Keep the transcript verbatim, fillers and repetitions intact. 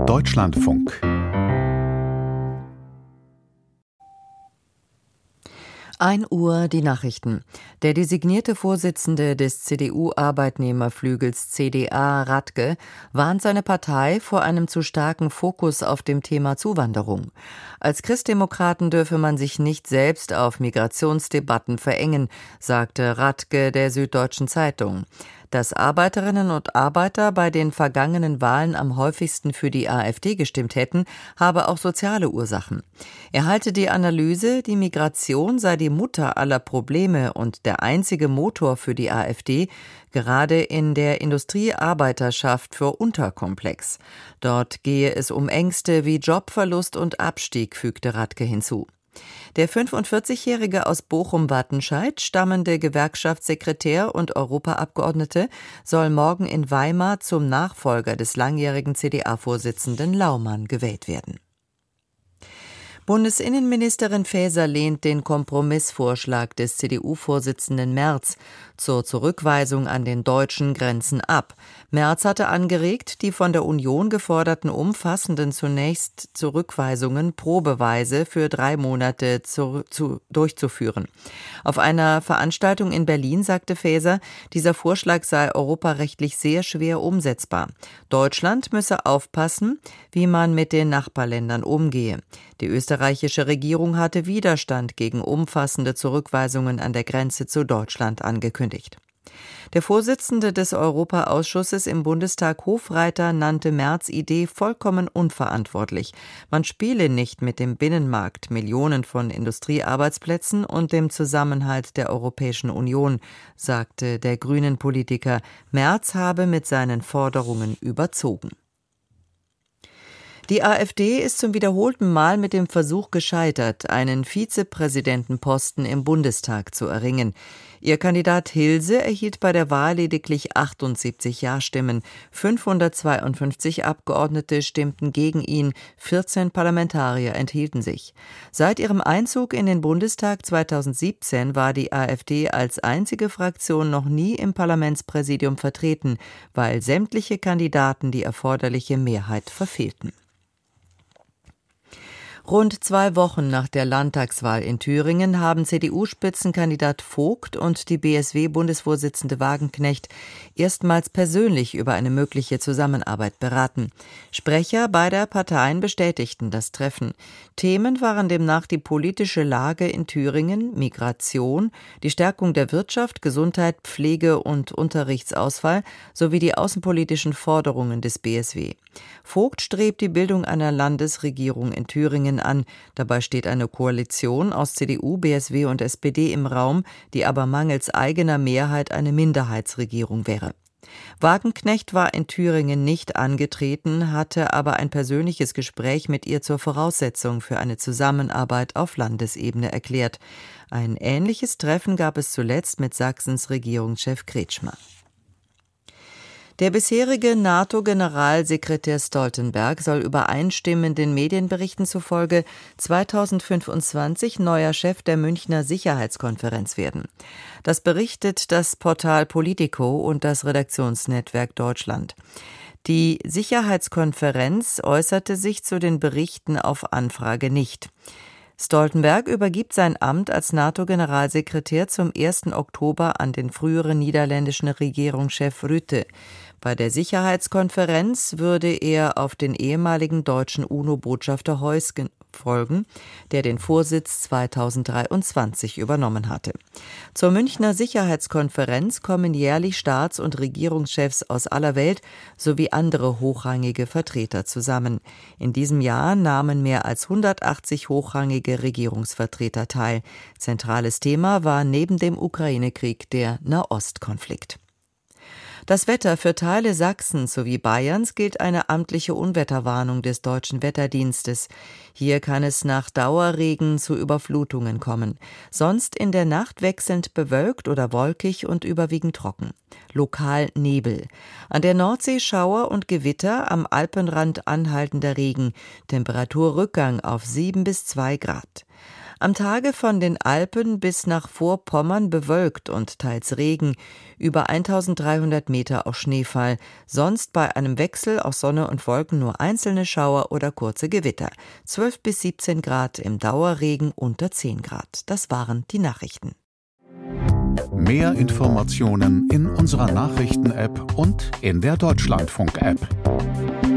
Deutschlandfunk. ein Uhr die Nachrichten. Der designierte Vorsitzende des C D U-Arbeitnehmerflügels C D A, Radke, warnt seine Partei vor einem zu starken Fokus auf dem Thema Zuwanderung. Als Christdemokraten dürfe man sich nicht selbst auf Migrationsdebatten verengen, sagte Radke der Süddeutschen Zeitung. Dass Arbeiterinnen und Arbeiter bei den vergangenen Wahlen am häufigsten für die AfD gestimmt hätten, habe auch soziale Ursachen. Er halte die Analyse, die Migration sei die Mutter aller Probleme und der einzige Motor für die AfD, gerade in der Industriearbeiterschaft, für unterkomplex. Dort gehe es um Ängste wie Jobverlust und Abstieg, fügte Radke hinzu. Der fünfundvierzigjährige aus Bochum-Wattenscheid stammende Gewerkschaftssekretär und Europaabgeordnete soll morgen in Weimar zum Nachfolger des langjährigen C D A-Vorsitzenden Laumann gewählt werden. Bundesinnenministerin Faeser lehnt den Kompromissvorschlag des C D U-Vorsitzenden Merz zur Zurückweisung an den deutschen Grenzen ab. Merz hatte angeregt, die von der Union geforderten umfassenden zunächst Zurückweisungen probeweise für drei Monate zu, zu, durchzuführen. Auf einer Veranstaltung in Berlin sagte Faeser, dieser Vorschlag sei europarechtlich sehr schwer umsetzbar. Deutschland müsse aufpassen, wie man mit den Nachbarländern umgehe. Die österreichische Regierung hatte Widerstand gegen umfassende Zurückweisungen an der Grenze zu Deutschland angekündigt. Der Vorsitzende des Europaausschusses im Bundestag, Hofreiter, nannte Merz' Idee vollkommen unverantwortlich. Man spiele nicht mit dem Binnenmarkt, Millionen von Industriearbeitsplätzen und dem Zusammenhalt der Europäischen Union, sagte der Grünen-Politiker. Merz habe mit seinen Forderungen überzogen. Die AfD ist zum wiederholten Mal mit dem Versuch gescheitert, einen Vizepräsidentenposten im Bundestag zu erringen. Ihr Kandidat Hilse erhielt bei der Wahl lediglich achtundsiebzig Ja-Stimmen. fünfhundertzweiundfünfzig Abgeordnete stimmten gegen ihn, vierzehn Parlamentarier enthielten sich. Seit ihrem Einzug in den Bundestag zweitausendsiebzehn war die AfD als einzige Fraktion noch nie im Parlamentspräsidium vertreten, weil sämtliche Kandidaten die erforderliche Mehrheit verfehlten. Rund zwei Wochen nach der Landtagswahl in Thüringen haben C D U-Spitzenkandidat Vogt und die B S W-Bundesvorsitzende Wagenknecht erstmals persönlich über eine mögliche Zusammenarbeit beraten. Sprecher beider Parteien bestätigten das Treffen. Themen waren demnach die politische Lage in Thüringen, Migration, die Stärkung der Wirtschaft, Gesundheit, Pflege und Unterrichtsausfall sowie die außenpolitischen Forderungen des B S W. Vogt strebt die Bildung einer Landesregierung in Thüringen an. Dabei steht eine Koalition aus C D U, B S W und S P D im Raum, die aber mangels eigener Mehrheit eine Minderheitsregierung wäre. Wagenknecht war in Thüringen nicht angetreten, hatte aber ein persönliches Gespräch mit ihr zur Voraussetzung für eine Zusammenarbeit auf Landesebene erklärt. Ein ähnliches Treffen gab es zuletzt mit Sachsens Regierungschef Kretschmer. Der bisherige NATO-Generalsekretär Stoltenberg soll übereinstimmenden Medienberichten zufolge zweitausendfünfundzwanzig neuer Chef der Münchner Sicherheitskonferenz werden. Das berichtet das Portal Politico und das Redaktionsnetzwerk Deutschland. Die Sicherheitskonferenz äußerte sich zu den Berichten auf Anfrage nicht. Stoltenberg übergibt sein Amt als NATO-Generalsekretär zum ersten Oktober an den früheren niederländischen Regierungschef Rutte. Bei der Sicherheitskonferenz würde er auf den ehemaligen deutschen UNO-Botschafter Heusgen folgen, der den Vorsitz zweitausenddreiundzwanzig übernommen hatte. Zur Münchner Sicherheitskonferenz kommen jährlich Staats- und Regierungschefs aus aller Welt sowie andere hochrangige Vertreter zusammen. In diesem Jahr nahmen mehr als hundertachtzig hochrangige Regierungsvertreter teil. Zentrales Thema war neben dem Ukraine-Krieg der Nahostkonflikt. Das Wetter für Teile Sachsens sowie Bayerns gilt eine amtliche Unwetterwarnung des Deutschen Wetterdienstes. Hier kann es nach Dauerregen zu Überflutungen kommen. Sonst in der Nacht wechselnd bewölkt oder wolkig und überwiegend trocken. Lokal Nebel. An der Nordsee Schauer und Gewitter, am Alpenrand anhaltender Regen. Temperaturrückgang auf sieben bis zwei Grad. Am Tage von den Alpen bis nach Vorpommern bewölkt und teils Regen, über eintausenddreihundert Meter auch Schneefall, sonst bei einem Wechsel aus Sonne und Wolken nur einzelne Schauer oder kurze Gewitter. zwölf bis siebzehn Grad im Dauerregen, unter zehn Grad. Das waren die Nachrichten. Mehr Informationen in unserer Nachrichten-App und in der Deutschlandfunk-App.